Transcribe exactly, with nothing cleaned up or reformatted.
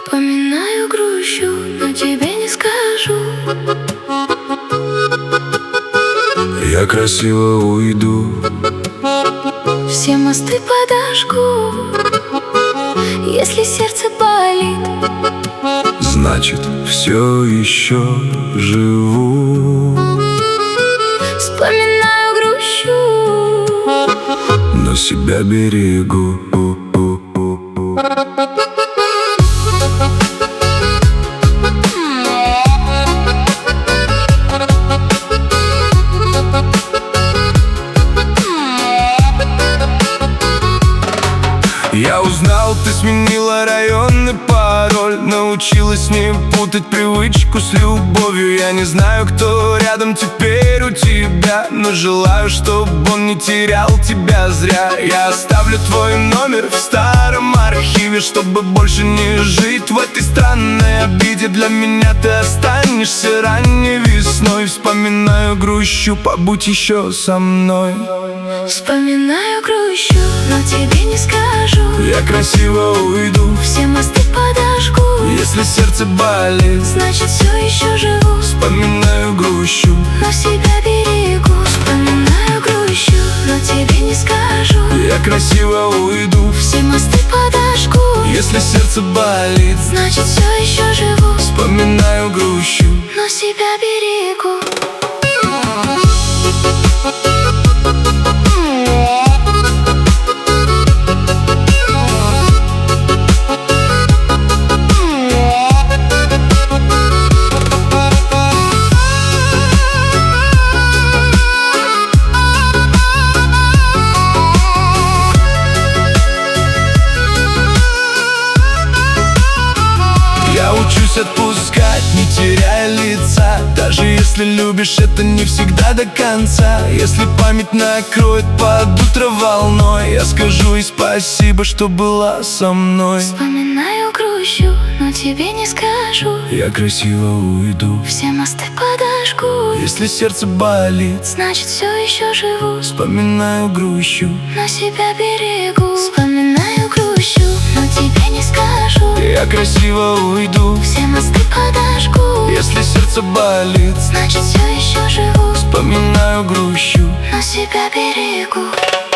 Вспоминаю, грущу, но тебе не скажу. Я красиво уйду. Все мосты подожгу. Если сердце болит, Значит, все еще живу. вспоминаю, грущу, Но себя берегу. Я узнал, ты сменила районный пароль, научилась не путать привычку с любовью. Я не знаю, кто рядом теперь у тебя, но желаю, чтобы он не терял тебя зря. Я оставлю твой номер в старом архиве, чтобы больше не жить в этой странной обиде. Для меня ты останешься ранней весной. Вспоминаю, грущу, побудь еще со мной. вспоминаю, грущу, но тебе не скажу. Я красиво уйду. Все мосты подожгу. Если сердце болит, Значит, все еще живу. вспоминаю, грущу. Но себя берегу. Вспоминаю, грущу, но тебе не скажу. Я красиво уйду. Все мосты подожгу. Если сердце болит, Значит, все еще живу. вспоминаю, грущу. Но себя берегу. Я учусь отпускать, не теряя лица. Даже если любишь, это не всегда до конца. Если память накроет под утро волной, я скажу и спасибо, что была со мной. Вспоминаю, грущу, но тебе не скажу. Я красиво уйду. Все мосты подожгу. Если сердце болит, Значит, все еще живу. вспоминаю, грущу. Но себя берегу. Вспоминаю, грущу, но тебе не скажу. Я красиво уйду. Все мосты подожгу. Если сердце болит, Значит, все еще живу. вспоминаю, грущу. Но себя берегу.